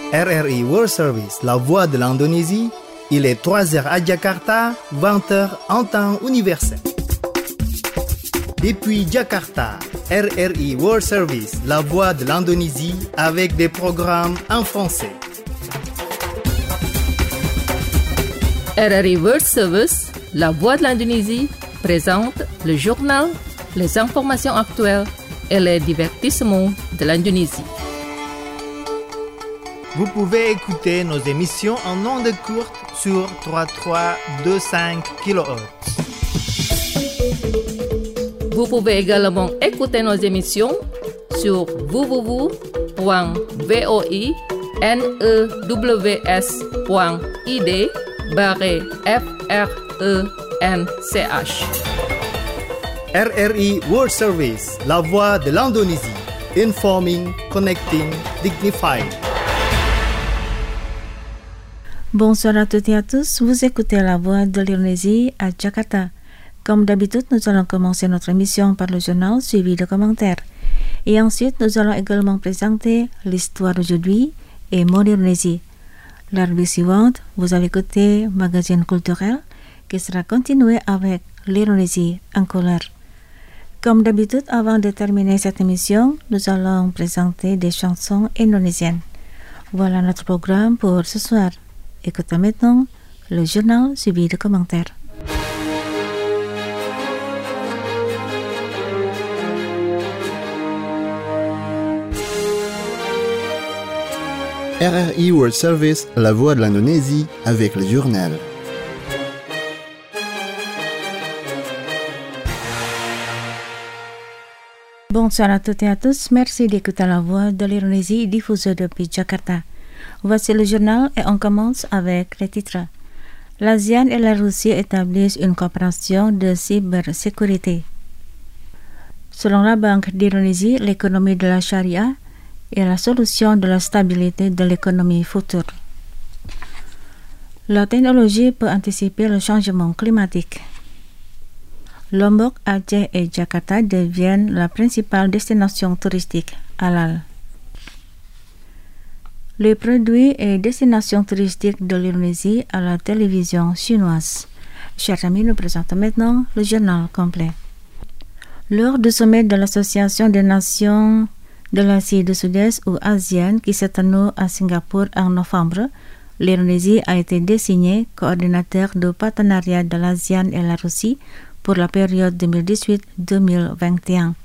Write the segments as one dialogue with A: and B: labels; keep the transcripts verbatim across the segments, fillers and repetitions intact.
A: R R I World Service, la voix de l'Indonésie. Il est trois heures à Jakarta, vingt heures en temps universel. Depuis Jakarta, R R I World Service, la voix de l'Indonésie, avec des programmes en français.
B: R R I World Service, la voix de l'Indonésie, présente le journal, les informations actuelles et les divertissements de l'Indonésie.
A: Vous pouvez écouter nos émissions en ondes courtes sur trente-trois virgule vingt-cinq kilohertz.
B: Vous pouvez également écouter nos émissions sur w w w point voinews point id barre f r e n c h.
A: R R I World Service, la voix de l'Indonésie. Informing, connecting, dignified.
C: Bonsoir à toutes et à tous, vous écoutez la voix de l'Indonésie à Jakarta. Comme d'habitude, nous allons commencer notre émission par le journal suivi de commentaires. Et ensuite, nous allons également présenter l'histoire d'aujourd'hui et mon Indonésie. La rubrique suivante, vous allez écouter Magazine culturel qui sera continué avec l'Indonésie en couleur. Comme d'habitude, avant de terminer cette émission, nous allons présenter des chansons indonésiennes. Voilà notre programme pour ce soir. Écoutez maintenant le journal suivi de commentaires.
D: R R I World Service, la voix de l'Indonésie, avec le journal.
C: Bonsoir à toutes et à tous, merci d'écouter la voix de l'Indonésie diffusée depuis Jakarta. Voici le journal et on commence avec les titres. L'ASEAN et la Russie établissent une coopération de cybersécurité. Selon la Banque d'Indonésie, l'économie de la charia est la solution de la stabilité de l'économie future. La technologie peut anticiper le changement climatique. Lombok, Aceh et Jakarta deviennent la principale destination touristique halal. Les produits et destinations touristiques de l'Indonésie à la télévision chinoise. Chers amis, nous présentons maintenant le journal complet. Lors du sommet de l'Association des Nations de l'Asie du Sud-Est ou ASEAN qui s'est tenu à Singapour en novembre, l'Indonésie a été désignée coordinateur du partenariat de l'ASEAN et la Russie pour la période deux mille dix-huit à deux mille vingt et un.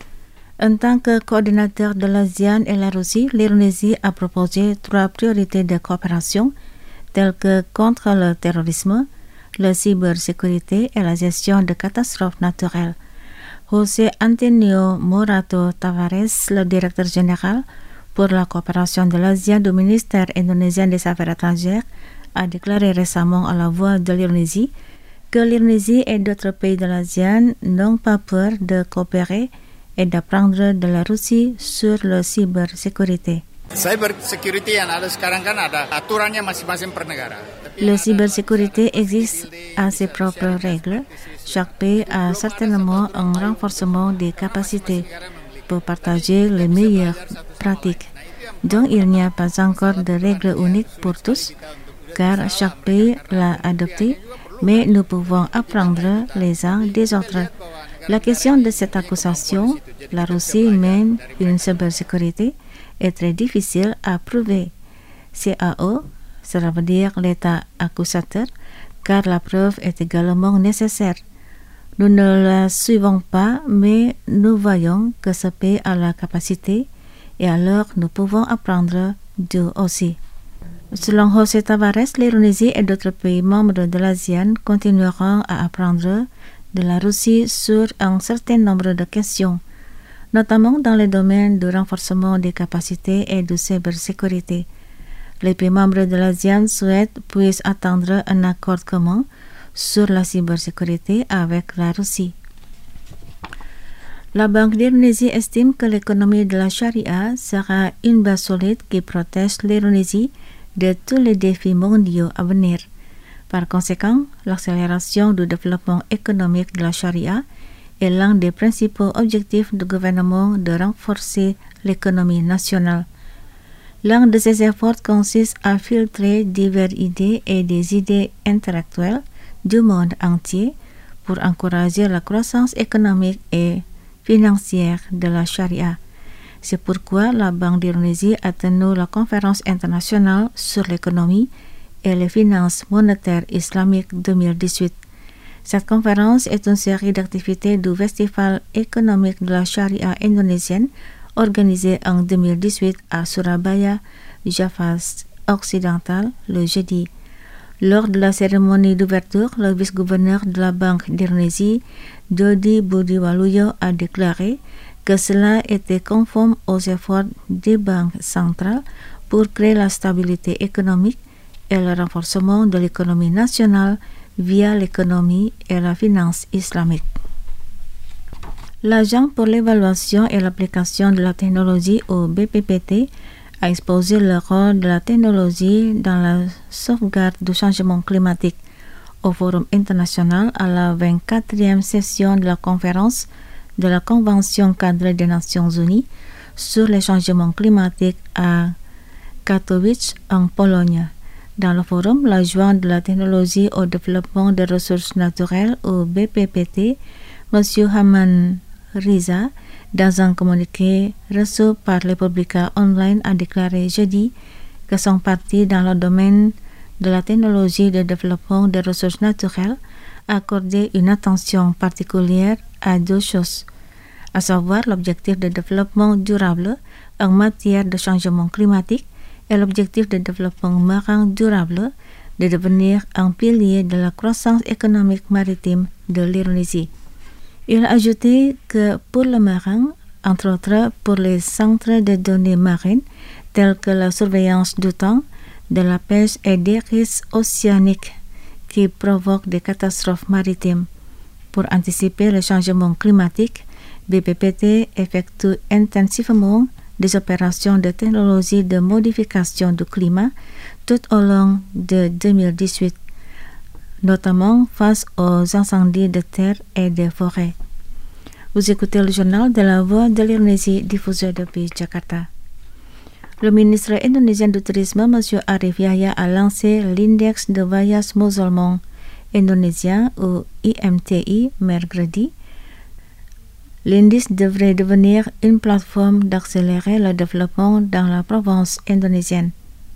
C: En tant que coordinateur de l'ASEAN et la Russie, l'Indonésie a proposé trois priorités de coopération telles que contre le terrorisme, la cybersécurité et la gestion de catastrophes naturelles. José Antonio Morato Tavares, le directeur général pour la coopération de l'ASEAN du ministère indonésien des Affaires étrangères, a déclaré récemment à la voix de l'Indonésie que l'Indonésie et d'autres pays de l'ASEAN n'ont pas peur de coopérer et d'apprendre de la Russie sur la cybersécurité.
E: Cybersecurity yang ada sekarang kan ada aturannya masing-masing per negara.
C: La cybersécurité existe à ses propres règles. Chaque pays a certainement un renforcement des capacités pour partager les meilleures pratiques. Donc il n'y a pas encore de règles uniques pour tous, car chaque pays l'a adopté, mais nous pouvons apprendre les uns des autres. La question de cette accusation, la Russie mène une cybersécurité, est très difficile à prouver. C A O, cela veut dire l'État accusateur, car la preuve est également nécessaire. Nous ne la suivons pas, mais nous voyons que ce pays a la capacité, et alors nous pouvons apprendre d'eux aussi. Selon José Tavares, l'Indonésie et d'autres pays membres de l'ASEAN continueront à apprendre de la Russie sur un certain nombre de questions, notamment dans les domaines du renforcement des capacités et de cybersécurité. Les pays membres de l'ASEAN souhaitent puissent atteindre un accord commun sur la cybersécurité avec la Russie. La Banque d'Indonésie estime que l'économie de la charia sera une base solide qui protège l'Indonésie de tous les défis mondiaux à venir. Par conséquent, l'accélération du développement économique de la charia est l'un des principaux objectifs du gouvernement de renforcer l'économie nationale. L'un de ces efforts consiste à filtrer diverses idées et des idées intellectuelles du monde entier pour encourager la croissance économique et financière de la charia. C'est pourquoi la Banque d'Indonésie a tenu la conférence internationale sur l'économie et les finances monétaires islamiques deux mille dix-huit. Cette conférence est une série d'activités du Festival économique de la charia indonésienne organisé en deux mille dix-huit à Surabaya, Java occidental, le jeudi. Lors de la cérémonie d'ouverture, le vice-gouverneur de la Banque d'Indonésie, Dodi Budiwaluyo, a déclaré que cela était conforme aux efforts des banques centrales pour créer la stabilité économique et le renforcement de l'économie nationale via l'économie et la finance islamique. L'Agence pour l'évaluation et l'application de la technologie au B P P T a exposé le rôle de la technologie dans la sauvegarde du changement climatique au Forum international à la vingt-quatrième session de la conférence de la Convention cadre des Nations Unies sur les changements climatiques à Katowice en Pologne. Dans le forum, l'adjoint de la technologie au développement des ressources naturelles au B P P T, M. Haman Riza, dans un communiqué reçu par le Publica Online, a déclaré jeudi que son parti dans le domaine de la technologie de développement des ressources naturelles a accordé une attention particulière à deux choses, à savoir l'objectif de développement durable en matière de changement climatique et l'objectif de développement marin durable de devenir un pilier de la croissance économique maritime de l'Indonésie. Il a ajouté que pour le marin, entre autres pour les centres de données marines tels que la surveillance du temps, de la pêche et des risques océaniques qui provoquent des catastrophes maritimes. Pour anticiper le changement climatique, B P P T effectue intensivement des opérations de technologie de modification du climat tout au long de deux mille dix-huit, notamment face aux incendies de terre et de forêt. Vous écoutez le journal de la Voix de l'Indonésie diffusé depuis Jakarta. Le ministre indonésien du Tourisme, M. Arif Yahya, a lancé l'index de voyage musulman indonésien ou I M T I mercredi. L'indice devrait devenir une plateforme d'accélérer le développement dans la province indonésienne.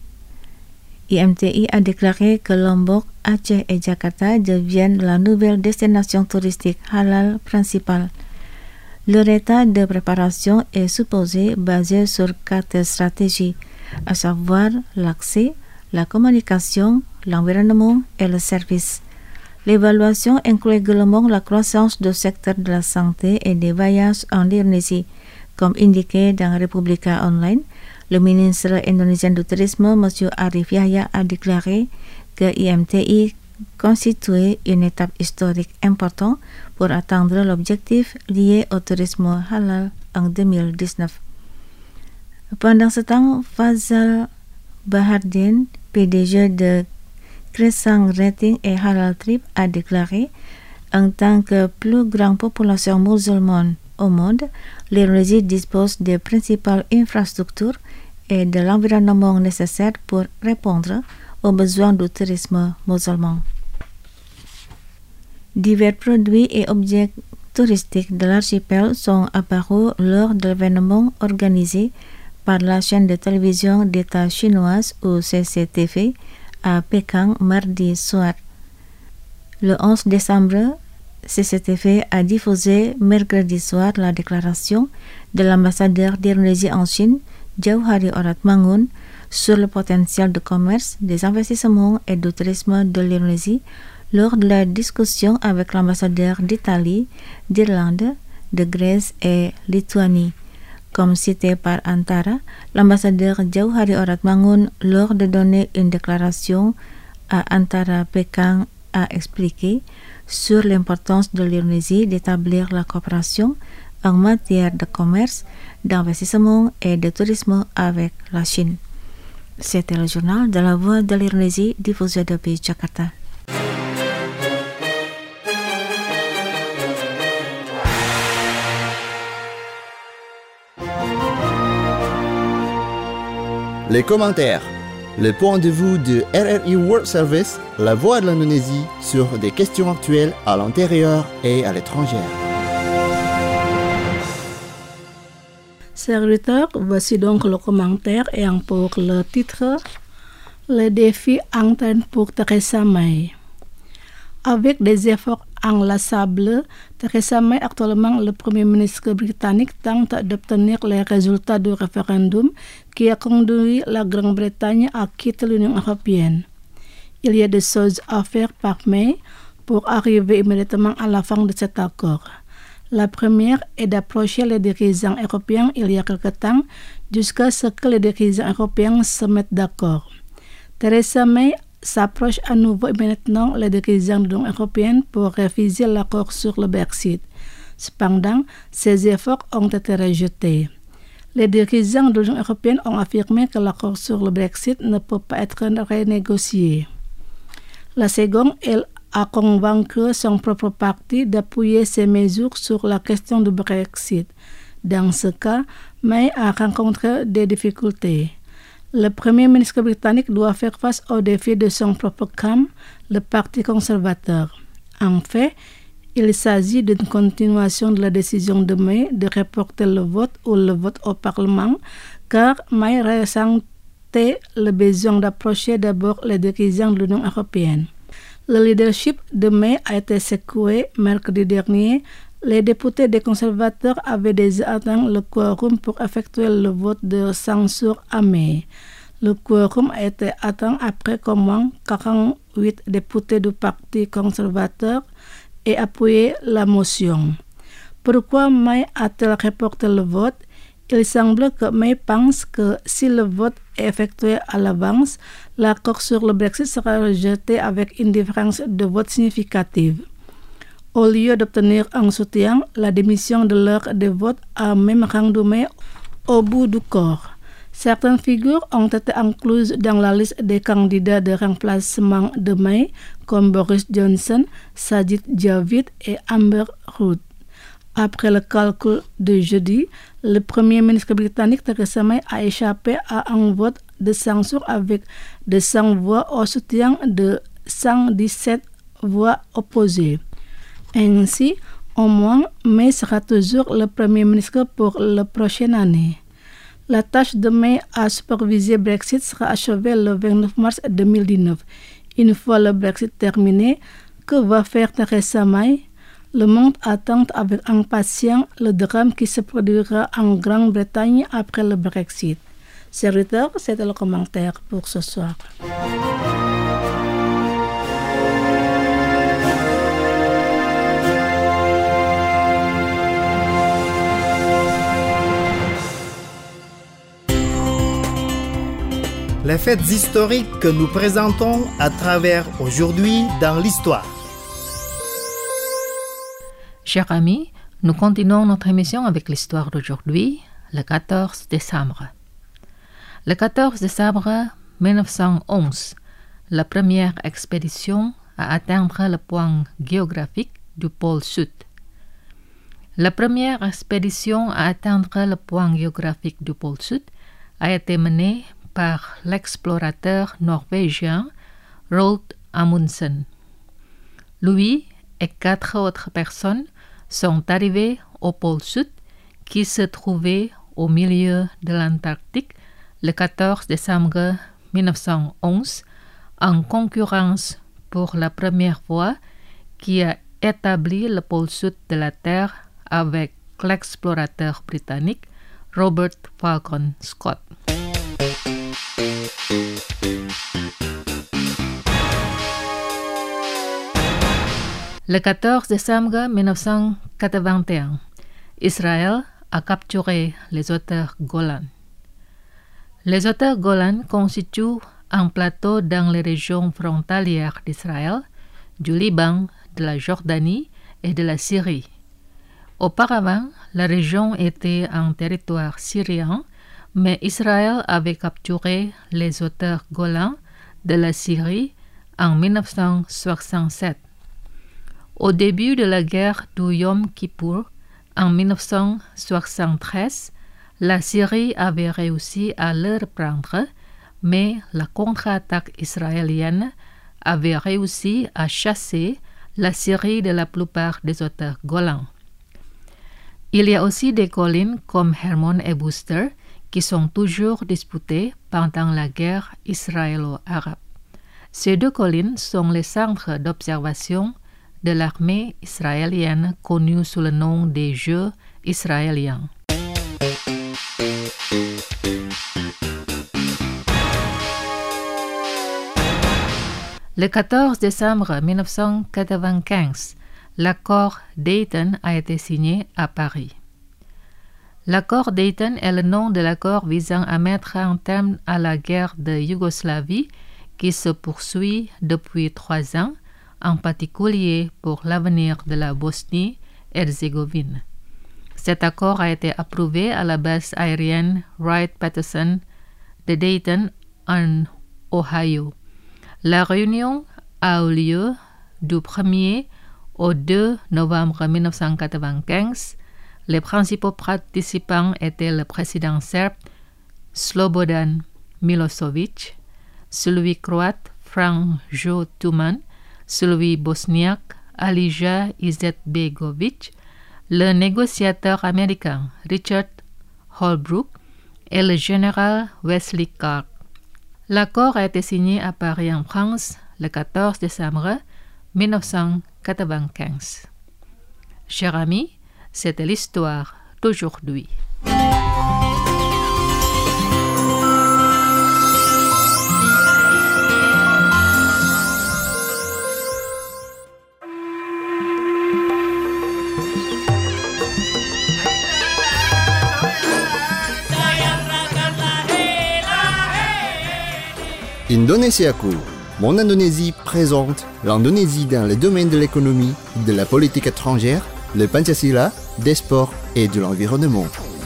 C: I M T I a déclaré que Lombok, Aceh et Jakarta deviennent la nouvelle destination touristique halal principale. Leur état de préparation est supposé basé sur quatre stratégies, à savoir l'accès, la communication, l'environnement et le service. L'évaluation inclut également la croissance du secteur de la santé et des voyages en Indonésie. Comme indiqué dans Republika Online, le ministre indonésien du Tourisme, M. Arif Yahya, a déclaré que I M T I constituait une étape historique importante pour atteindre l'objectif lié au tourisme halal en deux mille dix-neuf. Pendant ce temps, Fazal Bahardin, P D G de Crescent Rating et Halal Trip, a déclaré en tant que plus grande population musulmane au monde, l'Indonésie dispose des principales infrastructures et de l'environnement nécessaire pour répondre aux besoins du tourisme musulman. Divers produits et objets touristiques de l'archipel sont apparus lors de l'événement organisé par la chaîne de télévision d'État chinoise ou C C T V à Pékin mardi soir. Le onze décembre, C C T V a diffusé mercredi soir la déclaration de l'ambassadeur d'Indonésie en Chine, Jauhari Oratmangun, sur le potentiel de commerce, des investissements et du tourisme de l'Indonésie lors de la discussion avec l'ambassadeur d'Italie, d'Irlande, de Grèce et Lituanie. Comme cité par Antara, l'ambassadeur Jauhari Oratmangun, lors de donner une déclaration à Antara Pékin, a expliqué sur l'importance de l'Indonésie d'établir la coopération en matière de commerce, d'investissement et de tourisme avec la Chine. C'était le journal de la Voix de l'Indonésie diffusé depuis Jakarta.
D: les commentaires, le point de vue de R R I World Service, la voix de l'Indonésie sur des questions actuelles à l'intérieur et à l'étranger.
F: Chers auditeurs, voici donc le commentaire ayant pour le titre Les défis internes pour Theresa May. Avec des efforts inlassables, Theresa May, actuellement le Premier ministre britannique, tente d'obtenir les résultats du référendum qui a conduit la Grande-Bretagne à quitter l'Union européenne. Il y a des choses à faire par May pour arriver immédiatement à la fin de cet accord. La première est d'approcher les dirigeants européens il y a quelque temps jusqu'à ce que les dirigeants européens se mettent d'accord. Theresa May s'approche à nouveau maintenant les dirigeants de l'Union européenne pour réviser l'accord sur le Brexit. Cependant, ces efforts ont été rejetés. Les dirigeants de l'Union européenne ont affirmé que l'accord sur le Brexit ne peut pas être renégocié. La seconde, elle a convaincu son propre parti d'appuyer ses mesures sur la question du Brexit. Dans ce cas, May a rencontré des difficultés. Le Premier ministre britannique doit faire face aux défis de son propre camp, le Parti conservateur. En fait, il s'agit d'une continuation de la décision de May de reporter le vote ou le vote au Parlement, car May ressentait le besoin d'approcher d'abord les dirigeants de l'Union européenne. Le leadership de May a été secoué mercredi dernier. Les députés des conservateurs avaient déjà atteint le quorum pour effectuer le vote de censure à May. Le quorum a été atteint après qu'au moins quarante-huit députés du Parti conservateur aient appuyé la motion. Pourquoi May a-t-elle reporté le vote? Il semble que May pense que si le vote est effectué à l'avance, l'accord sur le Brexit sera rejeté avec une différence de vote significative. Au lieu d'obtenir un soutien, la démission de l'heure de vote a même rendu May au bout du corps. Certaines figures ont été incluses dans la liste des candidats de remplacement de May, comme Boris Johnson, Sajid Javid et Amber Rudd. Après le calcul de jeudi, le Premier ministre britannique Theresa May a échappé à un vote de censure avec deux cents voix au soutien de cent dix-sept voix opposées. Ainsi, au moins, May sera toujours le Premier ministre pour la prochaine année. La tâche de May à superviser Brexit sera achevée le vingt-neuf mars deux mille dix-neuf. Une fois le Brexit terminé, que va faire Theresa May? Le monde attend avec impatience le drame qui se produira en Grande-Bretagne après le Brexit. Chers auditeurs, c'était le commentaire pour ce soir.
A: Les faits historiques que nous présentons à travers aujourd'hui dans l'histoire.
B: Chers amis, nous continuons notre émission avec l'histoire d'aujourd'hui, le quatorze décembre. Le quatorze décembre mille neuf cent onze, la première expédition à atteindre le point géographique du pôle Sud. La première expédition à atteindre le point géographique du pôle Sud a été menée par l'explorateur norvégien Roald Amundsen. Lui et quatre autres personnes sont arrivés au pôle Sud qui se trouvait au milieu de l'Antarctique le quatorze décembre mille neuf cent onze en concurrence pour la première fois qui a établi le pôle Sud de la Terre avec l'explorateur britannique Robert Falcon Scott. Le quatorze décembre mille neuf cent quatre-vingt-un, Israël a capturé les hauteurs Golan. Les hauteurs Golan constituent un plateau dans les régions frontalières d'Israël, du Liban, de la Jordanie et de la Syrie. Auparavant, la région était un territoire syrien, mais Israël avait capturé les hauteurs Golan de la Syrie en mille neuf cent soixante-sept. Au début de la guerre du Yom Kippour, en mille neuf cent soixante-treize, la Syrie avait réussi à le reprendre mais la contre-attaque israélienne avait réussi à chasser la Syrie de la plupart des hauteurs Golan. Il y a aussi des collines comme Hermon et Booster qui sont toujours disputées pendant la guerre israélo-arabe. Ces deux collines sont les centres d'observation de l'armée israélienne connue sous le nom des Jeux israéliens. Le quatorze décembre mille neuf cent quatre-vingt-quinze, l'accord Dayton a été signé à Paris. L'accord Dayton est le nom de l'accord visant à mettre un terme à la guerre de Yougoslavie qui se poursuit depuis trois ans, en particulier pour l'avenir de la Bosnie-Herzégovine. Cet accord a été approuvé à la base aérienne Wright-Patterson de Dayton en Ohio. La réunion a eu lieu du premier au deux novembre mille neuf cent quatre-vingt-quinze. Les principaux participants étaient le président serbe Slobodan Milosevic, celui croate Franjo Tuman, celui bosniaque Alija Izetbegovic, le négociateur américain Richard Holbrooke et le général Wesley Clark. L'accord a été signé à Paris en France le quatorze décembre mille neuf cent quatre-vingt-quinze. Chers amis, c'était l'histoire d'aujourd'hui.
D: Indonesiaku, Mon Indonésie présente l'Indonésie dans le domaine de l'économie, de la politique étrangère, le Pancasila, des sports et de l'environnement.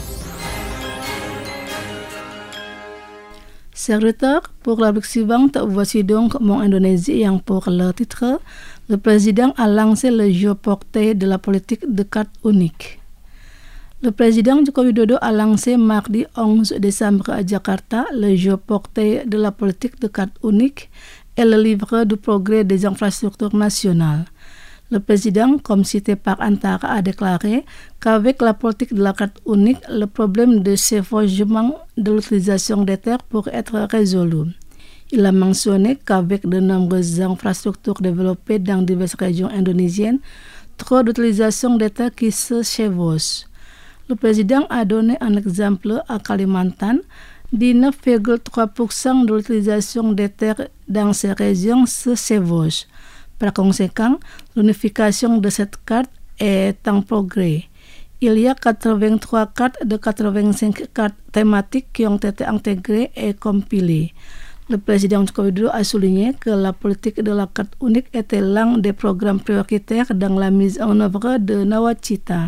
F: Secrétaire, pour la rubrique suivante, voici donc Mon Indonésie ayant pour le titre « Le président a lancé le jeu porté de la politique de carte unique ». Le président Joko Widodo a lancé mardi onze décembre à Jakarta le jeu porté de la politique de carte unique et le livre du progrès des infrastructures nationales. Le président, comme cité par Antara, a déclaré qu'avec la politique de la carte unique, le problème de chevauchement de l'utilisation des terres pourrait être résolu. Il a mentionné qu'avec de nombreuses infrastructures développées dans diverses régions indonésiennes, trop d'utilisation des terres qui se chevauchent. Le président a donné un exemple à Kalimantan. dix-neuf virgule trois pour cent de l'utilisation des terres dans ces régions se chevauche. Par conséquent, l'unification de cette carte est en progrès. Il y a quatre-vingt-trois cartes de quatre-vingt-cinq cartes thématiques qui ont été intégrées et compilées. Le président Joko Widodo a souligné que la politique de la carte unique était l'un des programmes prioritaires dans la mise en œuvre de Nawacita.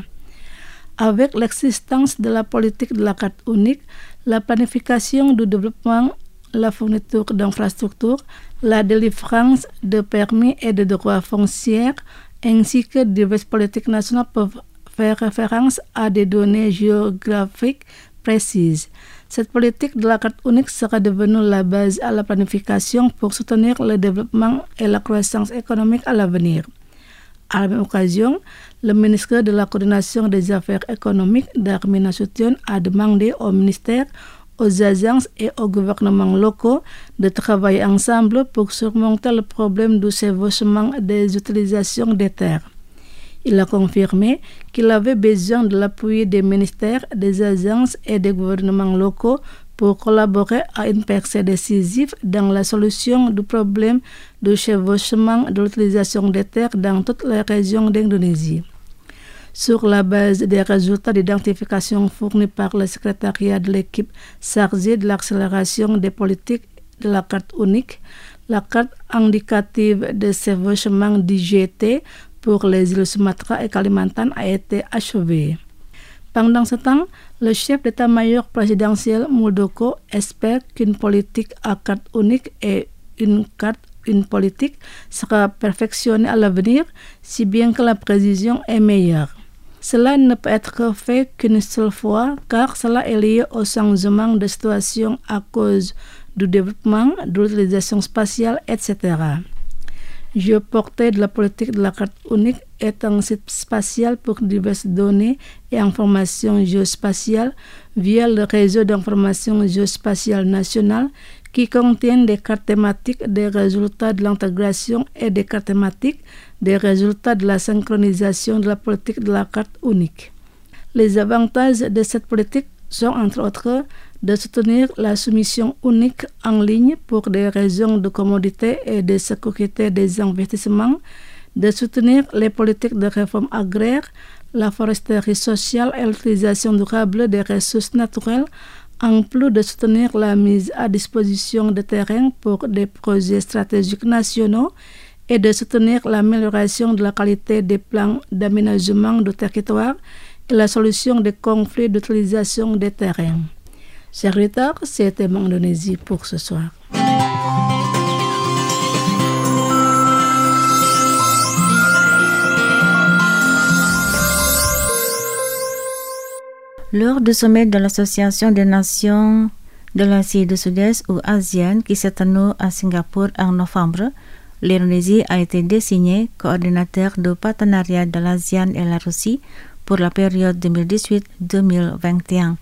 F: Avec l'existence de la politique de la carte unique, la planification du développement, la fourniture d'infrastructures, la délivrance de permis et de droits fonciers, ainsi que diverses politiques nationales peuvent faire référence à des données géographiques précises. Cette politique de la carte unique sera devenue la base à la planification pour soutenir le développement et la croissance économique à l'avenir. À la même occasion, le ministre de la Coordination des Affaires économiques, Darmin Nasution, a demandé au ministère, aux agences et aux gouvernements locaux de travailler ensemble pour surmonter le problème du chevauchement des utilisations des terres. Il a confirmé qu'il avait besoin de l'appui des ministères, des agences et des gouvernements locaux pour collaborer à une percée décisive dans la solution du problème du chevauchement de l'utilisation des terres dans toutes les régions d'Indonésie. Sur la base des résultats d'identification fournis par le secrétariat de l'équipe chargée de l'accélération des politiques de la carte unique, la carte indicative de chevauchement D G T pour les îles Sumatra et Kalimantan a été achevée. Pendant ce temps, le chef d'état-major présidentiel Muldoko espère qu'une politique à carte unique et une carte une politique sera perfectionnée à l'avenir, si bien que la précision est meilleure. Cela ne peut être fait qu'une seule fois, car cela est lié au changement de situation à cause du développement, de l'utilisation spatiale, et cetera. Géoportail de la politique de la carte unique est un site spatial pour diverses données et informations géospatiales via le réseau d'information géospatiale nationale qui contiennent des cartes thématiques des résultats de l'intégration et des cartes thématiques des résultats de la synchronisation de la politique de la carte unique. Les avantages de cette politique sont entre autres de soutenir la soumission unique en ligne pour des raisons de commodité et de sécurité des investissements, de soutenir les politiques de réforme agraire, la foresterie sociale et l'utilisation durable des ressources naturelles, en plus de soutenir la mise à disposition de terrains pour des projets stratégiques nationaux et de soutenir l'amélioration de la qualité des plans d'aménagement du territoire et la solution des conflits d'utilisation des terrains. Chers auditeurs, c'était mon Indonésie pour ce soir.
C: Lors du sommet de l'Association des Nations de l'Asie du Sud-Est ou ASEAN qui s'est tenu à Singapour en novembre, l'Indonésie a été désignée coordinateur du partenariat de l'ASEAN et la Russie pour la période deux mille dix-huit à deux mille vingt et un.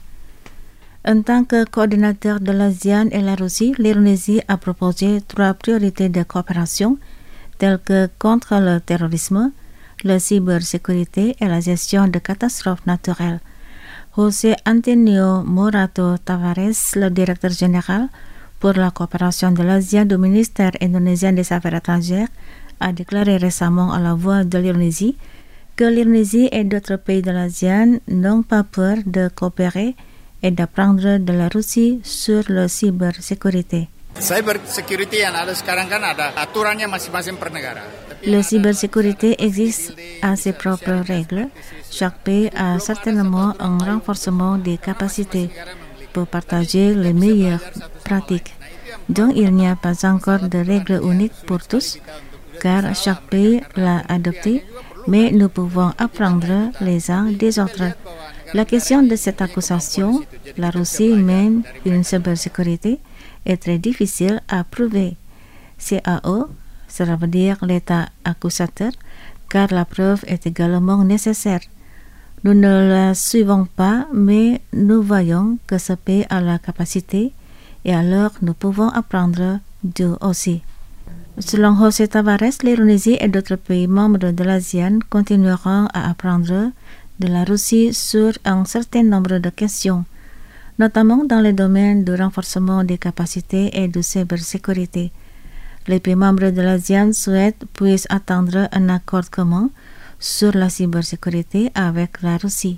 C: En tant que coordinateur de l'ASEAN et la Russie, l'Indonésie a proposé trois priorités de coopération telles que contre le terrorisme, la cybersécurité et la gestion de catastrophes naturelles. José Antonio Morato Tavares, le directeur général pour la coopération de l'ASEAN du ministère indonésien des Affaires étrangères, a déclaré récemment à la Voix de l'Indonésie que l'Indonésie et d'autres pays de l'ASEAN n'ont pas peur de coopérer et d'apprendre de la Russie sur la cybersécurité.
E: Cybersecurity yang ada sekarang kan ada aturannya masing-masing per negara.
C: La cybersécurité existe à ses propres règles. Chaque pays a certainement un renforcement des capacités pour partager les meilleures pratiques. Donc il n'y a pas encore de règles uniques pour tous, car chaque pays l'a adopté, mais nous pouvons apprendre les uns des autres. La question de cette accusation, la Russie mène une cybersécurité, est très difficile à prouver. C A O, cela veut dire l'État accusateur, car la preuve est également nécessaire. Nous ne la suivons pas, mais nous voyons que ce pays a la capacité, et alors nous pouvons apprendre d'eux aussi. Selon José Tavares, l'Indonésie et d'autres pays membres de l'ASEAN continueront à apprendre de la Russie sur un certain nombre de questions, notamment dans les domaines du renforcement des capacités et de cybersécurité. Les pays membres de l'ASEAN souhaitent puissent atteindre un accord commun sur la cybersécurité avec la Russie.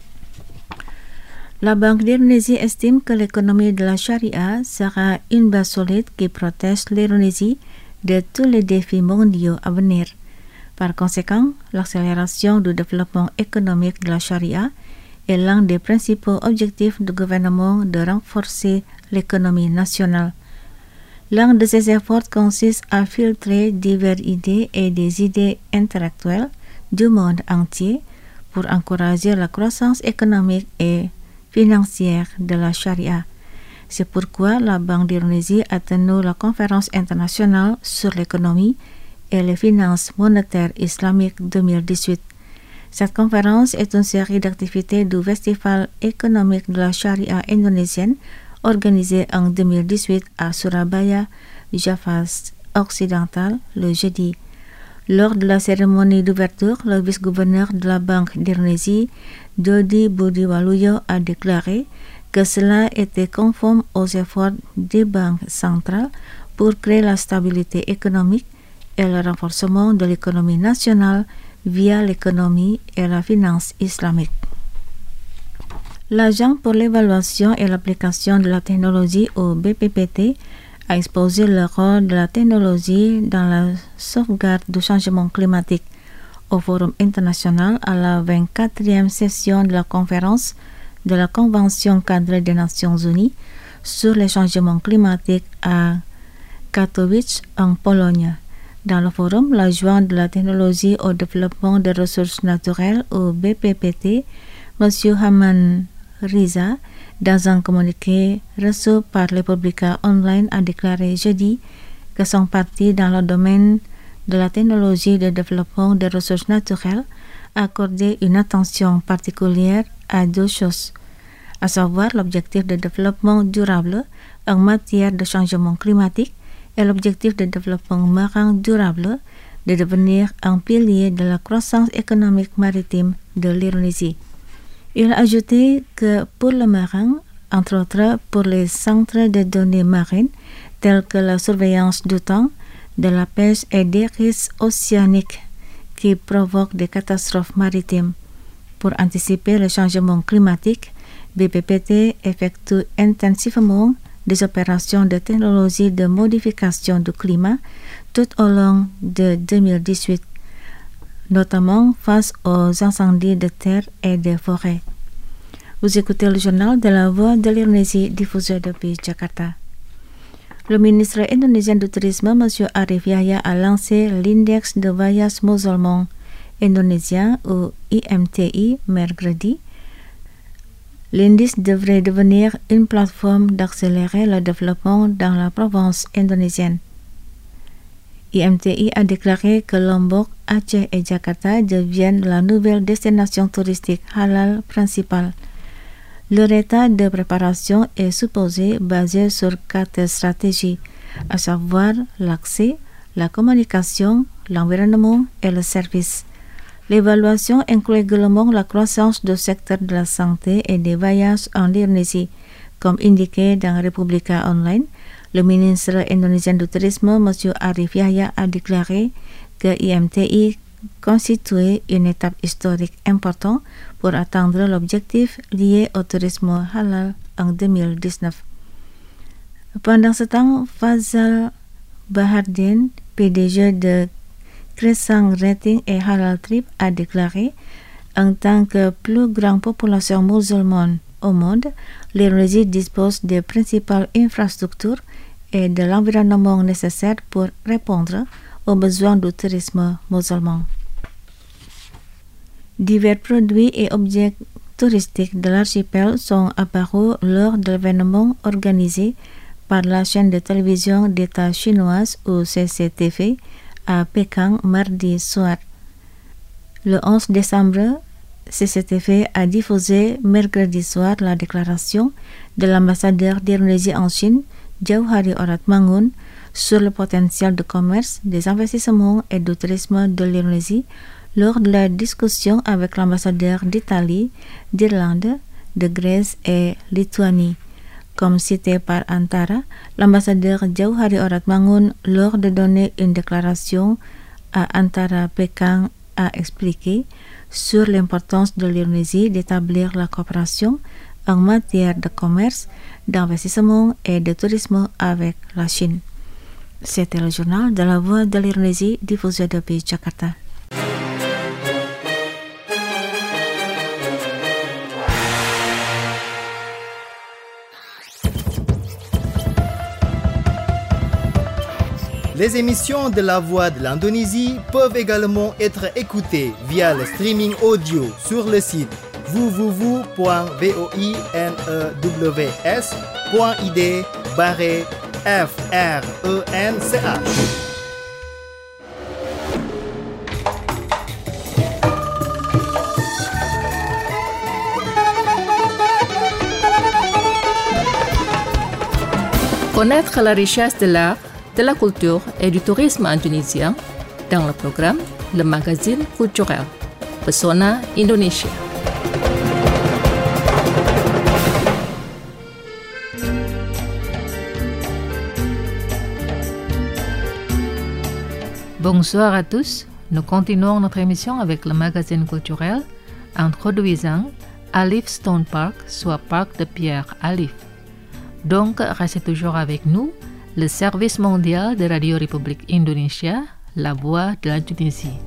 C: La Banque d'Indonésie estime que l'économie de la charia sera une base solide qui protège l'Indonésie de tous les défis mondiaux à venir. Par conséquent, l'accélération du développement économique de la charia est l'un des principaux objectifs du gouvernement de renforcer l'économie nationale. L'un de ces efforts consiste à filtrer diverses idées et des idées intellectuelles du monde entier pour encourager la croissance économique et financière de la charia. C'est pourquoi la Banque d'Indonésie a tenu la conférence internationale sur l'économie et les finances monétaires islamiques deux mille dix-huit. Cette conférence est une série d'activités du Festival économique de la charia indonésienne organisé en deux mille dix-huit à Surabaya, Java occidental, le jeudi. Lors de la cérémonie d'ouverture, le vice-gouverneur de la Banque d'Indonésie, Dodi Budiwaluyo, a déclaré que cela était conforme aux efforts des banques centrales pour créer la stabilité économique et le renforcement de l'économie nationale via l'économie et la finance islamique. L'Agence pour l'évaluation et l'application de la technologie au B P P T a exposé le rôle de la technologie dans la sauvegarde du changement climatique au Forum international à la vingt-quatrième session de la conférence de la Convention cadre des Nations Unies sur les changements climatiques à Katowice en Pologne. Dans le forum, l'adjoint de la technologie au développement des ressources naturelles au B P P T, M. Haman Riza, dans un communiqué reçu par le Publica Online, a déclaré jeudi que son parti dans le domaine de la technologie de développement des ressources naturelles a accordé une attention particulière à deux choses, à savoir l'objectif de développement durable en matière de changement climatique et l'objectif de développement marin durable de devenir un pilier de la croissance économique maritime de l'Indonésie. Il a ajouté que pour le marin, entre autres pour les centres de données marines tels que la surveillance du temps, de la pêche et des risques océaniques qui provoquent des catastrophes maritimes. Pour anticiper le changement climatique, B P P T effectue intensivement des opérations de technologie de modification du climat tout au long de deux mille dix-huit, notamment face aux incendies de terre et de forêts. Vous écoutez le journal de la Voix de l'Indonésie diffusé depuis Jakarta. Le ministre indonésien du Tourisme, M. Arif Yahya, a lancé l'index de voyage musulman indonésien ou I M T I mercredi. L'indice devrait devenir une plateforme d'accélérer le développement dans la province indonésienne. I M T I a déclaré que Lombok, Aceh et Jakarta deviennent la nouvelle destination touristique halal principale. Leur état de préparation est supposé basé sur quatre stratégies, à savoir l'accès, la communication, l'environnement et le service. L'évaluation inclut également la croissance du secteur de la santé et des voyages en Indonésie, comme indiqué dans Republika Online. Le ministre indonésien du Tourisme, M. Arif Yahya, a déclaré que I M T I constituait une étape historique importante pour atteindre l'objectif lié au tourisme halal en deux mille dix-neuf. Pendant ce temps, Fazal Bahardin, P D G de Crescent Rating et Halal Trip, a déclaré en tant que plus grande population musulmane au monde, l'Indonésie dispose des principales infrastructures et de l'environnement nécessaire pour répondre aux besoins du tourisme musulman. Divers produits et objets touristiques de l'archipel sont apparus lors de l'événement organisé par la chaîne de télévision d'État chinoise ou C C T V à Pékin mardi soir. Le onze décembre, C C T V a diffusé mercredi soir la déclaration de l'ambassadeur d'Indonésie en Chine, Jauhari Oratmangun, sur le potentiel de commerce, des investissements et du tourisme de l'Indonésie lors de la discussion avec l'ambassadeur d'Italie, d'Irlande, de Grèce et Lituanie. Comme cité par Antara, l'ambassadeur Jauhari Oratmangun, lors de donner une déclaration à Antara Pékin, a expliqué sur l'importance de l'Indonésie d'établir la coopération en matière de commerce, d'investissement et de tourisme avec la Chine. C'était le journal de la Voix de l'Indonésie diffusé depuis Jakarta.
A: Les émissions de la Voix de l'Indonésie peuvent également être écoutées via le streaming audio sur le site w w w point voinews point i d barre f r e n c h.
B: Connaître la richesse de l'art, de la culture et du tourisme indonésien dans le programme Le Magazine Culturel Pesona Indonesia. Bonsoir à tous. Nous continuons notre émission avec le magazine culturel introduisant Alif Stone Park, soit parc de pierre Alif. Donc, restez toujours avec nous, le service mondial de Radio République Indonésia, la Voix de l'Indonésie.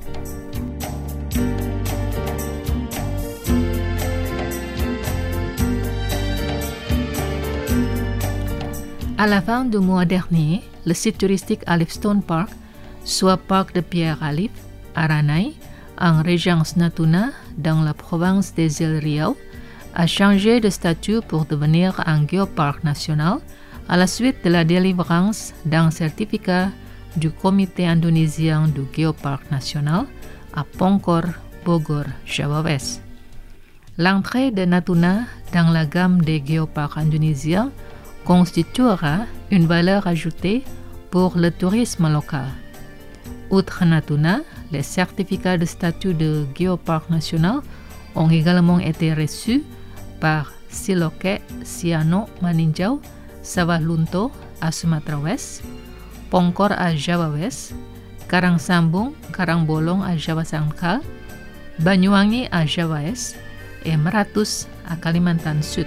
B: À la fin du mois dernier, le site touristique Alif Stone Park, soit parc de pierre Alif, à Ranai, en région Natuna, dans la province des îles Riau, a changé de statut pour devenir un géoparc national à la suite de la délivrance d'un certificat du Comité indonésien du Géoparc national à Pongkor, Bogor, Java West. L'entrée de Natuna dans la gamme des géoparcs indonésiens constituera une valeur ajoutée pour le tourisme local. Outre Natuna, les certificats de statut de géoparc national ont également été reçus par Siloke, Siano, Maninjau, Sawah Lunto à Sumatra West, Pongkor à Java West, Karang Sambung, Karang Bolong à Java Central, Banyuwangi à Java Est et Meratus à Kalimantan Sud.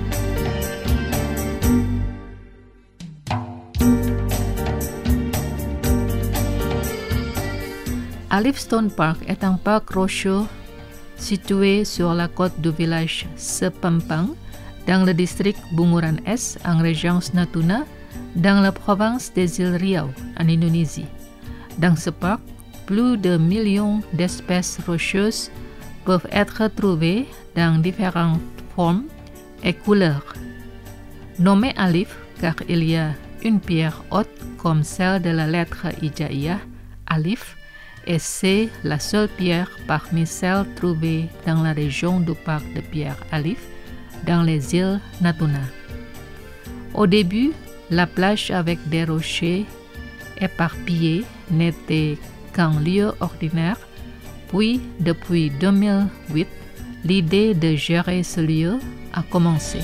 B: Alif Stone Park est un parc rocheux situé sur la côte du village Sepampang dans le district Bunguran Est en région Natuna dans la province des îles Riau en Indonésie. Dans ce parc, plus de millions d'espèces rocheuses peuvent être trouvées dans différentes formes et couleurs. Nommé Alif car il y a une pierre haute comme celle de la lettre hijaïa, Alif, et c'est la seule pierre parmi celles trouvées dans la région du parc de pierre Alif, dans les îles Natuna. Au début, la plage avec des rochers éparpillés n'était qu'un lieu ordinaire, puis depuis deux mille huit, l'idée de gérer ce lieu a commencé.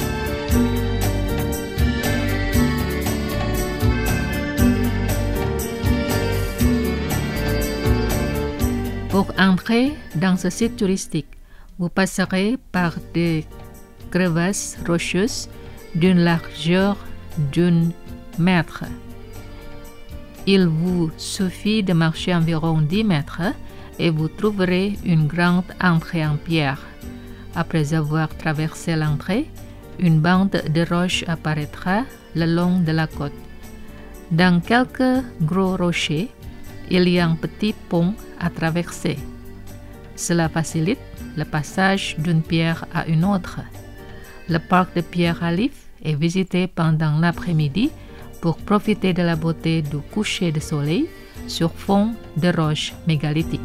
B: Pour entrer dans ce site touristique, vous passerez par des crevasses rocheuses d'une largeur d'un mètre. Il vous suffit de marcher environ dix mètres et vous trouverez une grande entrée en pierre. Après avoir traversé l'entrée, une bande de roches apparaîtra le long de la côte. Dans quelques gros rochers, il y a un petit pont à traverser. Cela facilite le passage d'une pierre à une autre. Le parc de pierre Alif est visité pendant l'après-midi pour profiter de la beauté du coucher de soleil sur fond de roches mégalithiques.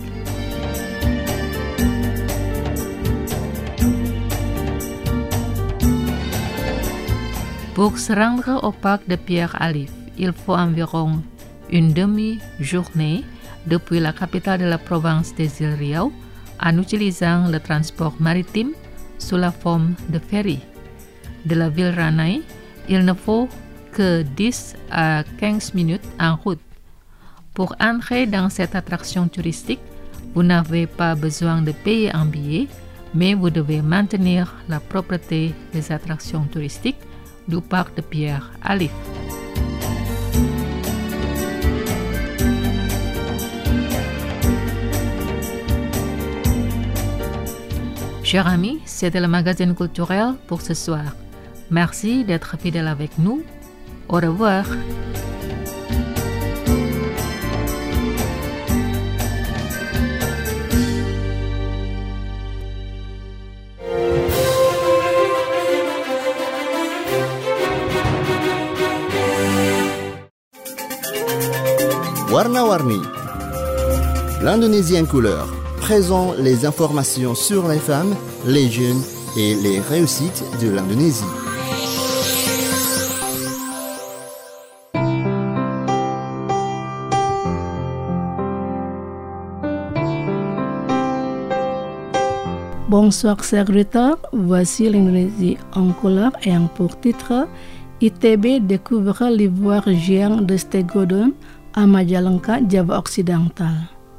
B: Pour se rendre au parc de pierre Alif, il faut environ une demi-journée depuis la capitale de la province des îles Riau en utilisant le transport maritime sous la forme de ferry. De la ville Ranai, il ne faut que dix à quinze minutes en route. Pour entrer dans cette attraction touristique, vous n'avez pas besoin de payer un billet, mais vous devez maintenir la propreté des attractions touristiques du parc de pierre Alif. Chers amis, c'était le magazine culturel pour ce soir. Merci d'être fidèles avec nous. Au revoir.
D: Warna-Warni, l'Indonésie en couleur, présente les informations sur les femmes, les jeunes et les réussites de l'Indonésie.
F: Bonsoir chers auditeurs, voici l'Indonésie en couleur ayant pour titre I T B découvre l'ivoire géant de Stegodon à Majalengka, Java occidental.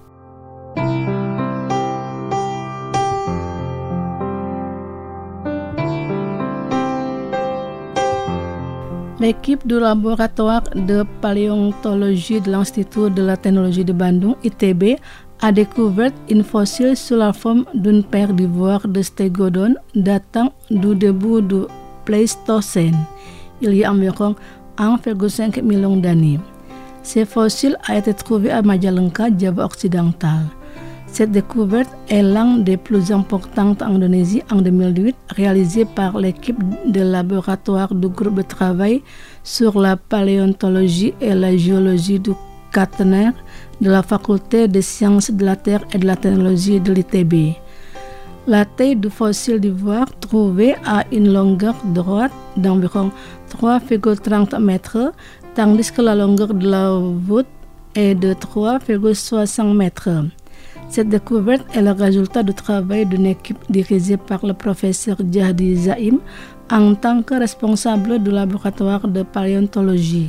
F: L'équipe du laboratoire de paléontologie de l'Institut de la technologie de Bandung, I T B, a découvert une fossile sous la forme d'une paire d'ivoire de Stegodon datant du début du Pléistocène, il y a environ un virgule cinq million d'années. Ce fossile a été trouvé à Majalengka, Java occidental. Cette découverte est l'un des plus importantes en Indonésie en deux mille huit, réalisée par l'équipe de laboratoire du groupe de travail sur la paléontologie et la géologie du quaternaire de la faculté des sciences de la Terre et de la technologie de l'I T B. La taille du fossile d'ivoire trouvé a une longueur droite d'environ trois virgule trente mètres, tandis que la longueur de la voûte est de trois virgule soixante mètres. Cette découverte est le résultat du travail d'une équipe dirigée par le professeur Jahdi Zaim en tant que responsable du laboratoire de paléontologie.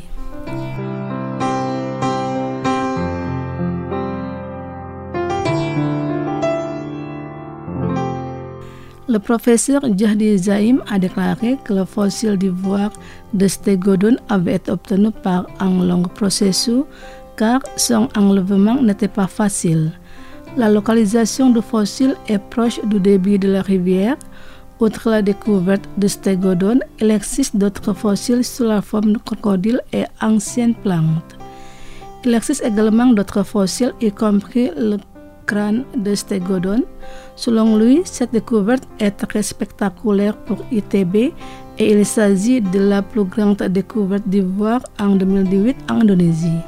F: Le professeur Jahdi Zaim a déclaré que le fossile d'ivoire de Stégodon avait été obtenu par un long processus car son enlèvement n'était pas facile. La localisation du fossile est proche du débit de la rivière. Outre la découverte de Stégodon, il existe d'autres fossiles sous la forme de crocodile et anciennes plantes. Il existe également d'autres fossiles, y compris le crâne de Stégodon. Selon lui, cette découverte est très spectaculaire pour I T B et il s'agit de la plus grande découverte d'ivoire en deux mille dix-huit en Indonésie.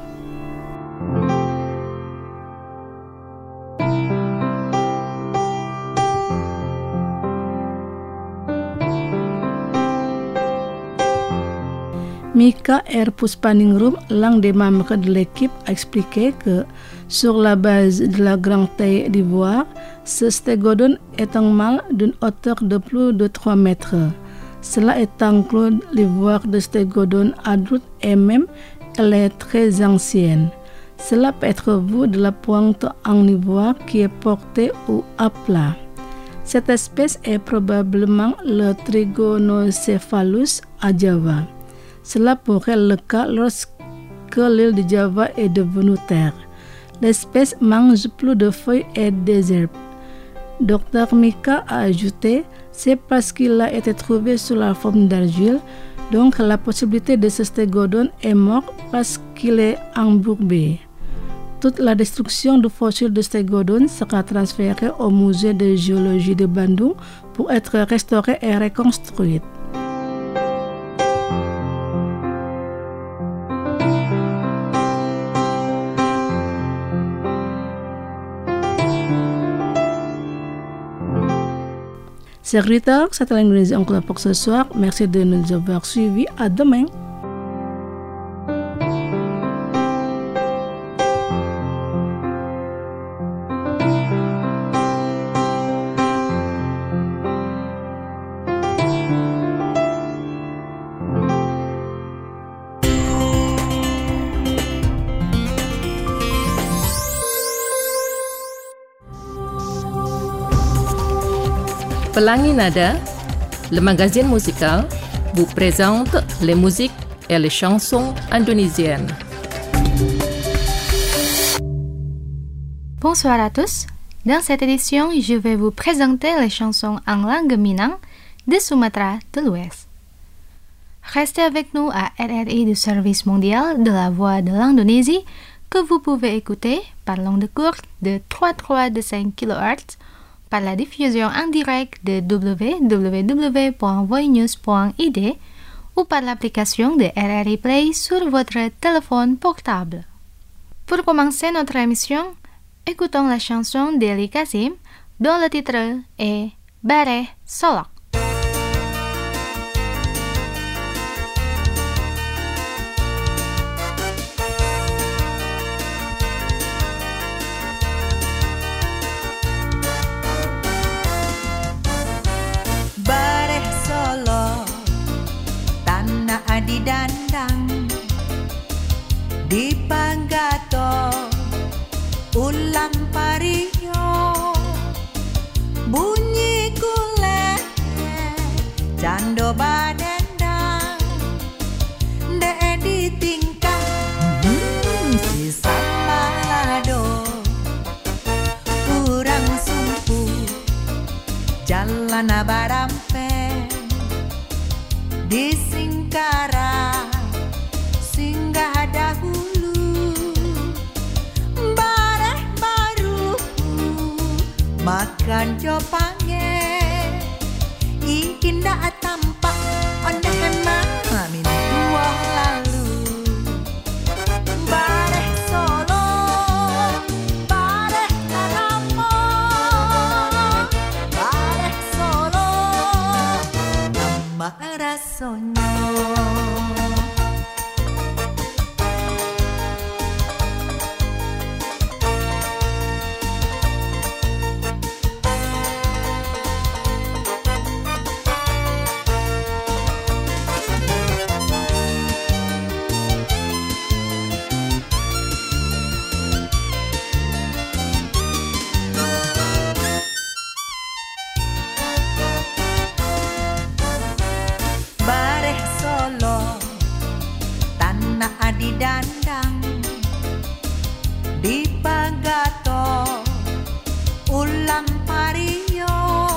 F: Mika R. Puspaningrum, l'un des membres de l'équipe, a expliqué que sur la base de la grande taille d'ivoire, ce Stégodon est un mâle d'une hauteur de plus de trois mètres. Cela est inclus l'ivoire de Stégodon adulte et même elle est très ancienne. Cela peut être vu de la pointe en ivoire qui est portée ou à plat. Cette espèce est probablement le Trigonocéphalus à Java. Cela pourrait être le cas lorsque l'île de Java est devenue terre. L'espèce mange plus de feuilles et des herbes. docteur Mika a ajouté, c'est parce qu'il a été trouvé sous la forme d'argile, donc la possibilité de ce Stégodon est mort parce qu'il est embourbé. Toute la destruction du fossile de Stégodon sera transférée au musée de géologie de Bandung pour être restaurée et reconstruite. Chers auditeurs, c'était l'Indonésie encore pour ce soir. Merci de nous avoir suivis. À demain.
B: Pelangi Nada, le magazine musical, vous présente les musiques et les chansons indonésiennes.
G: Bonsoir à tous. Dans cette édition, je vais vous présenter les chansons en langue Minang de Sumatra de l'Ouest. Restez avec nous à R R I du Service mondial de la voix de l'Indonésie que vous pouvez écouter par l'onde courte de trois virgule trois de cinq kilohertz par la diffusion en direct de w w w point voinews point i d ou par l'application de R R I Play sur votre téléphone portable. Pour commencer notre émission, écoutons la chanson d'Eli Kasim dont le titre est Bareh Solok.
H: Di dandang di panggato ulam pario bunyi kule cando badendang de di tingkah hmm, si sambalado kurang sumpu jalan abarampe di Singkara singgah dahulu bareh bareh makan jopange I indah tampak onde mama min dua lalu bareh solo bareh taramo bareh solo nama rasonyo di dandang di pagato ulang pario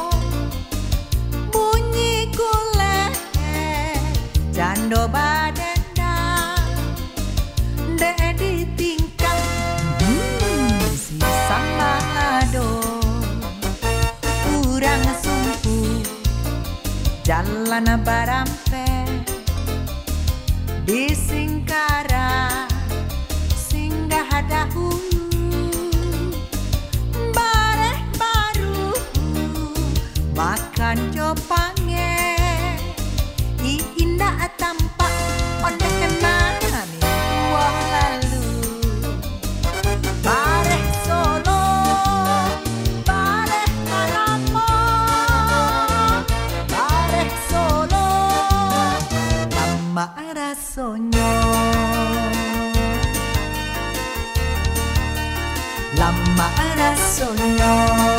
H: bunyi gule jando badendang de di tingkah hmm, si samado kurang sumpu jalan barampe di Singkara singgah dahulu bareh baru makan jopange I indah tampak onde mama tua lalu bareh solo bareh taramo bareh solo lama rasonyo lama rasonyo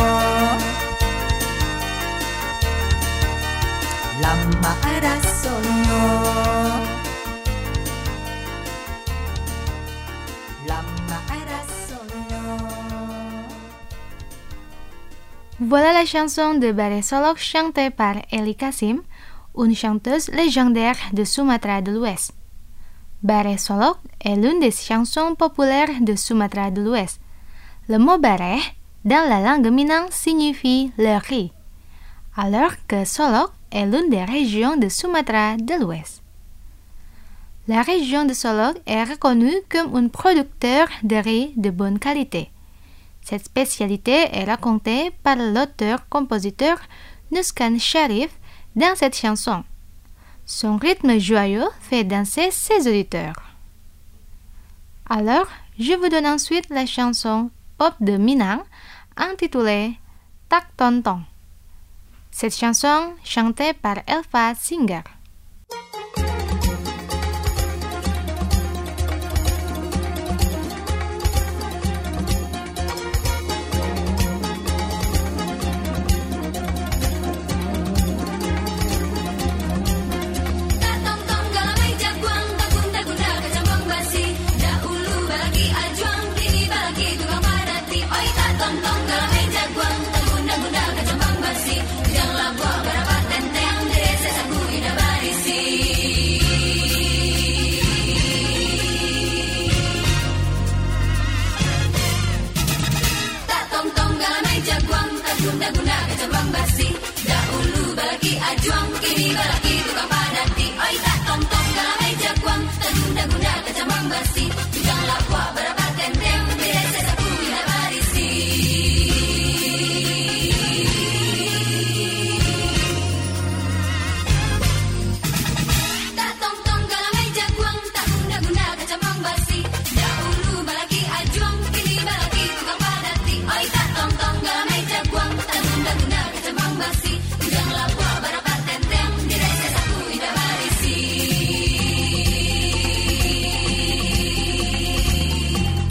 H: lama rasonyo lama rasonyo.
G: Voilà la chanson de Bareh Solok chantée par Eli Kasim, une chanteuse légendaire de Sumatra de l'Ouest. Bareh Solok est l'une des chansons populaires de Sumatra de l'Ouest. Le mot Bareh, dans la langue Minang, signifie le riz, alors que Solok est l'une des régions de Sumatra de l'Ouest. La région de Solok est reconnue comme un producteur de riz de bonne qualité. Cette spécialité est racontée par l'auteur-compositeur Nuskan Sharif dans cette chanson. Son rythme joyeux fait danser ses auditeurs. Alors, je vous donne ensuite la chanson pop de Minang intitulée Tak Tontong. Cette chanson chantée par Elva Singer.
I: Guna-guna kecambang basi dahulu balaki ajuang kini balaki tukang padati oi tak tong-tong dalam meja kuang tak guna-guna kecambang basi tukang lapua berapa tenteng desa sapu ina barisi tak tong-tong dalam meja kuang tak guna-guna kecambang basi dahulu balaki ajuang kini balaki tukang padati oi tak tong-tong dalam meja kuang guna kecambang basi ujang lapua berapa tenteng di desa sapu ida barisi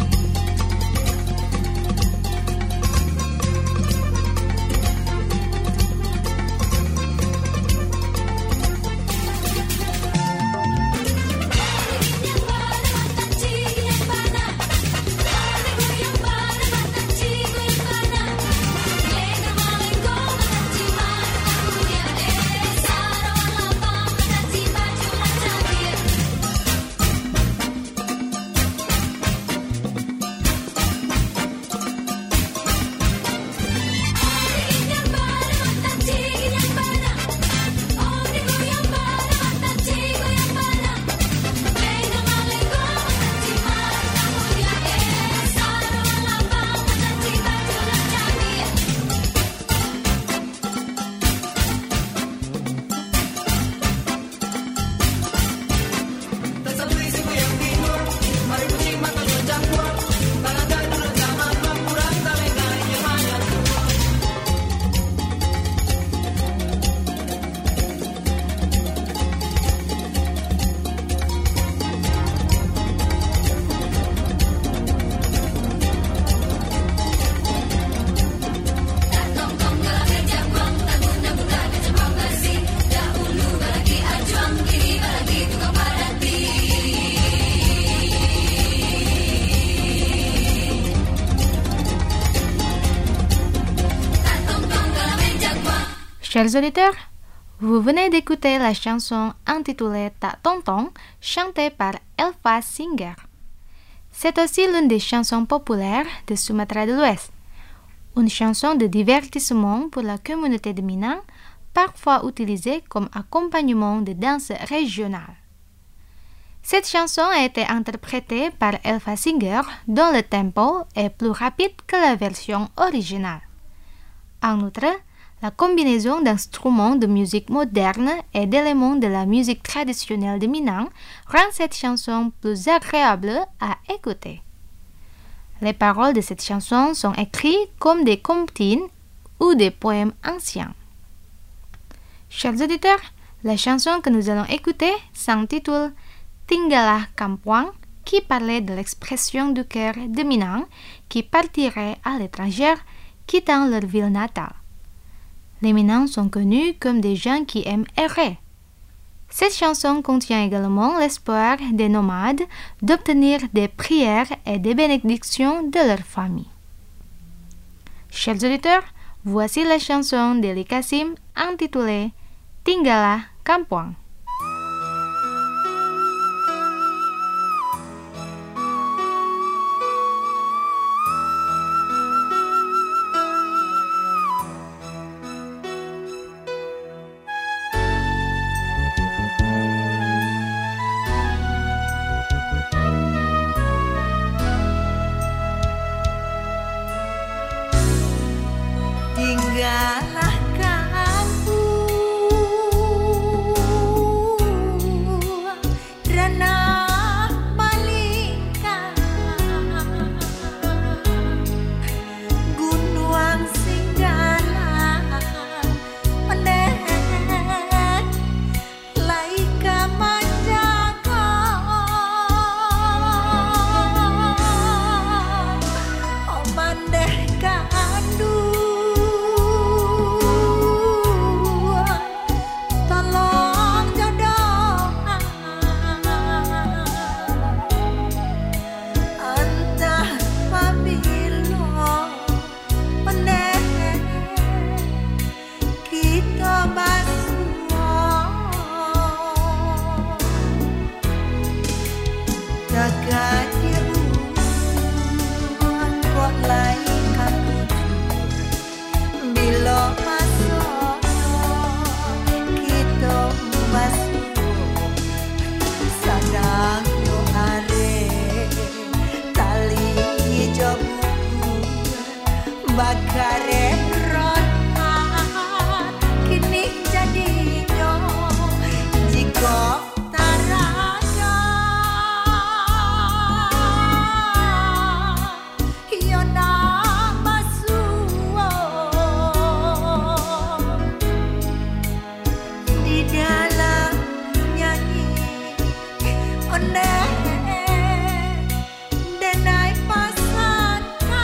G: Chers auditeurs, vous venez d'écouter la chanson intitulée Ta Tonton, chantée par Elva Singer. C'est aussi l'une des chansons populaires de Sumatra de l'Ouest. Une chanson de divertissement pour la communauté de Minang, parfois utilisée comme accompagnement de danse régionale. Cette chanson a été interprétée par Elva Singer dont le tempo est plus rapide que la version originale. En outre, la combinaison d'instruments de musique moderne et d'éléments de la musique traditionnelle de Minang rend cette chanson plus agréable à écouter. Les paroles de cette chanson sont écrites comme des comptines ou des poèmes anciens. Chers auditeurs, la chanson que nous allons écouter s'intitule Tinggallah Kampuang, qui parlait de l'expression du cœur de Minang qui partirait à l'étranger, quittant leur ville natale. Les Minang sont connus comme des gens qui aiment errer. Cette chanson contient également l'espoir des nomades d'obtenir des prières et des bénédictions de leur famille. Chers auditeurs, voici la chanson d'Eli Kasim intitulée Tinggallah Kampuang.
H: Tinggallah kampung ranah malingkang gunung singgalan meneh laika manjaga omandeh kandu bakare rotan kini jadinya jika taraga yona masuo di dalam nyanyi oneh denai pasan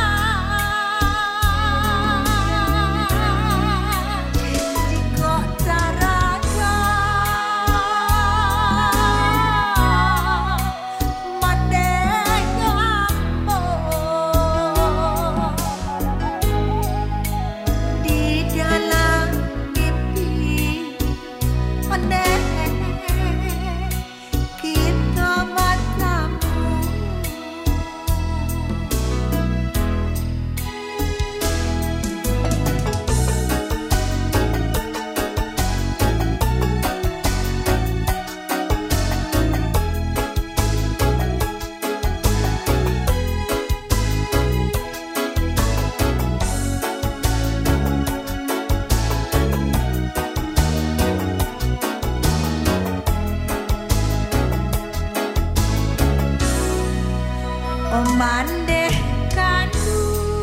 H: omandeh kandu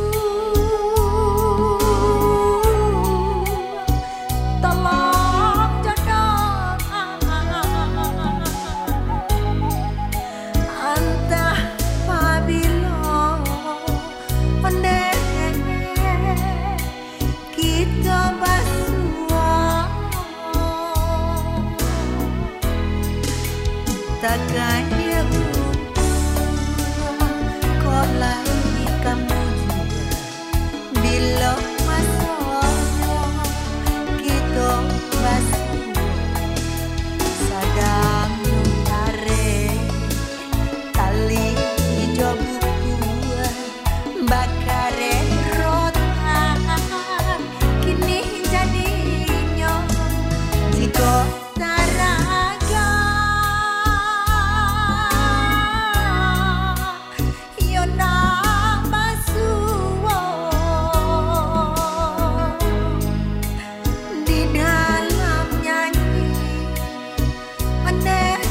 H: tolong jodoh antah pabilo ondeh kita basuh takkan dia like bakare rotan kini jadinya jika taraga yona basuwo di dalam nyanyi meneh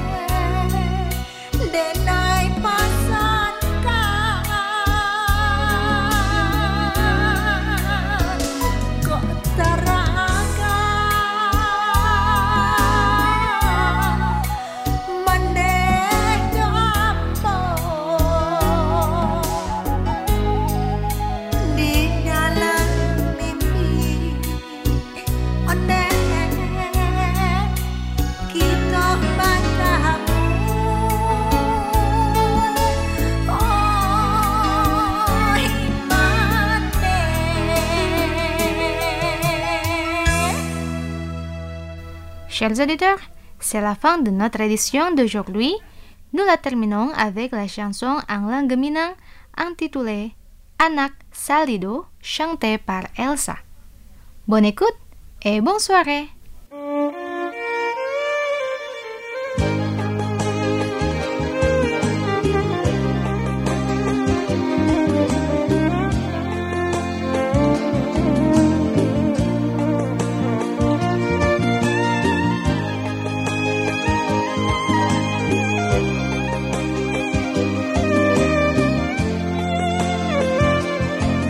H: denai pasangkan kok taraga meneh jampo di dalam mimpi oneh kita bertemu oh himane.
G: Chers auditeurs, c'est la fin de notre édition d'aujourd'hui. Nous la terminons avec la chanson en langue Minang intitulée Anak Salido, chantée par Elsa. Bonne écoute et bonne soirée.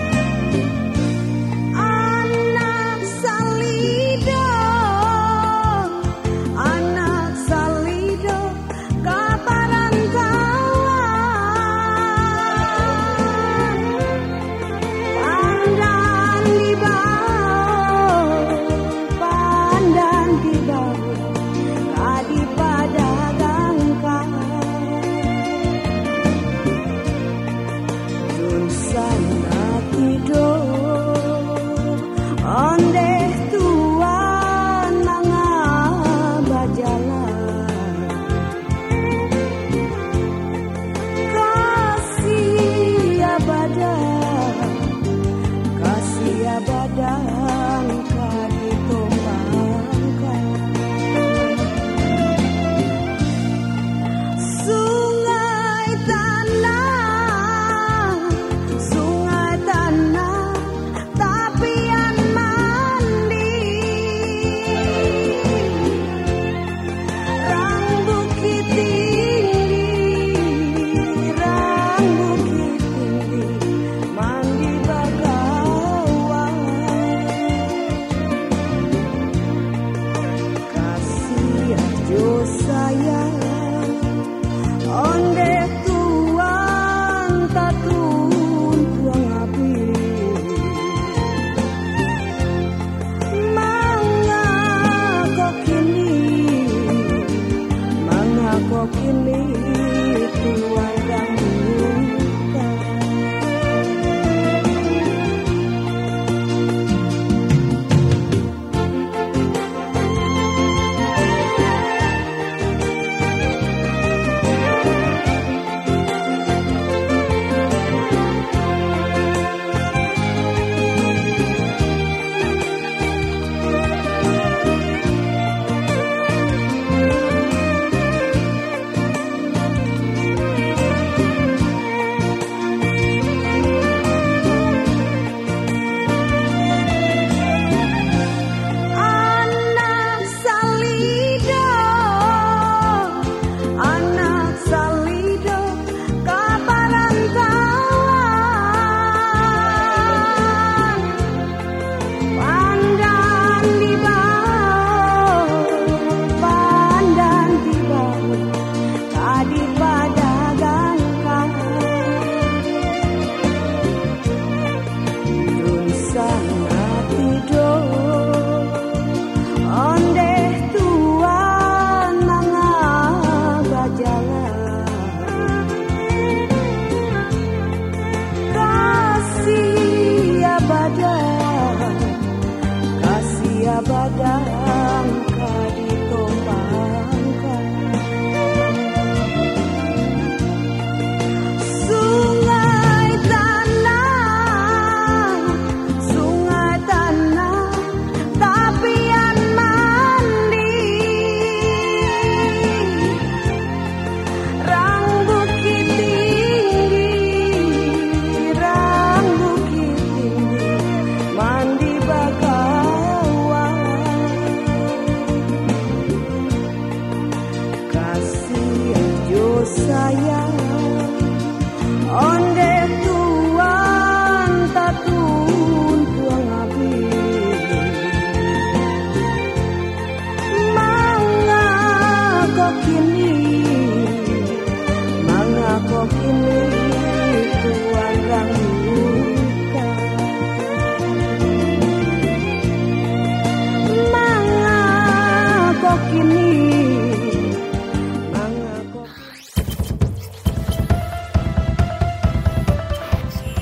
H: Anak salido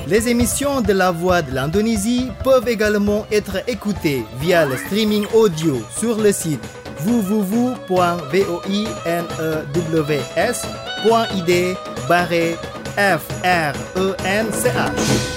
A: Les émissions de La Voix de l'Indonésie peuvent également être écoutées via le streaming audio sur le site w w w point voinews point i d barre f r e n c h.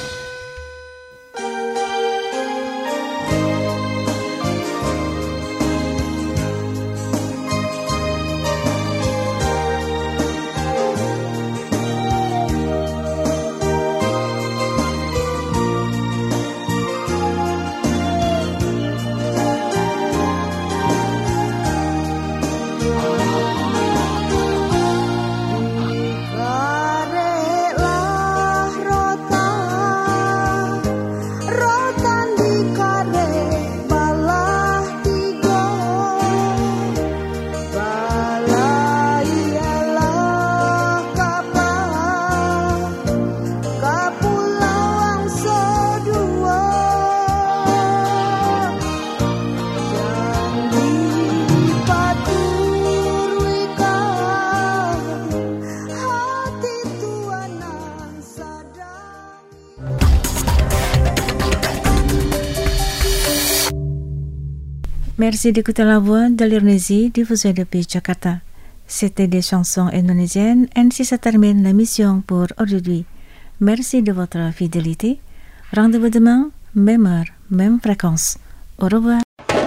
C: Merci d'écouter la voix de l'Indonésie diffusée depuis Jakarta. C'était des chansons indonésiennes, ainsi se termine l'émission pour aujourd'hui. Merci de votre fidélité. Rendez-vous demain, même heure, même fréquence. Au revoir.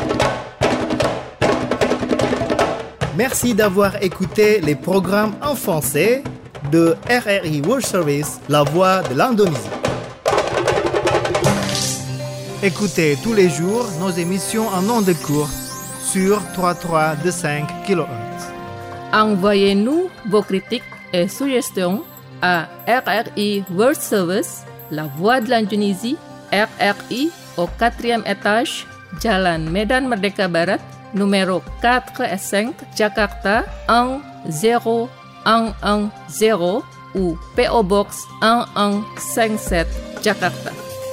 A: Merci d'avoir écouté les programmes en français de R R I World Service, La Voix de l'Indonésie. Écoutez tous les jours nos émissions en ondes courtes sur trois trois deux cinq kilohertz.
B: Envoyez-nous vos critiques et suggestions à R R I World Service, La Voix de l'Indonésie, R R I au quatrième étage, Jalan Medan Merdeka Barat, numéro quatre et cinq, Jakarta un zéro un un zéro ou P O Box un un cinq sept, Jakarta.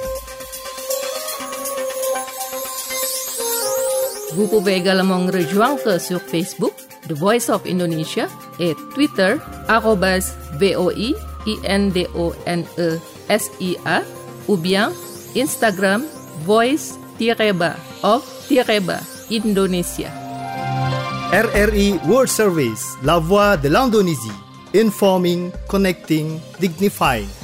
B: Vous pouvez également nous rejoindre sur Facebook, The Voice of Indonesia, et Twitter, arobase V O I I N D O N E S I A, ou bien Instagram, voice-ba of-ba Indonesia.
A: R R I World Service, La Voix de l'Indonésie. Informing, connecting, dignifying.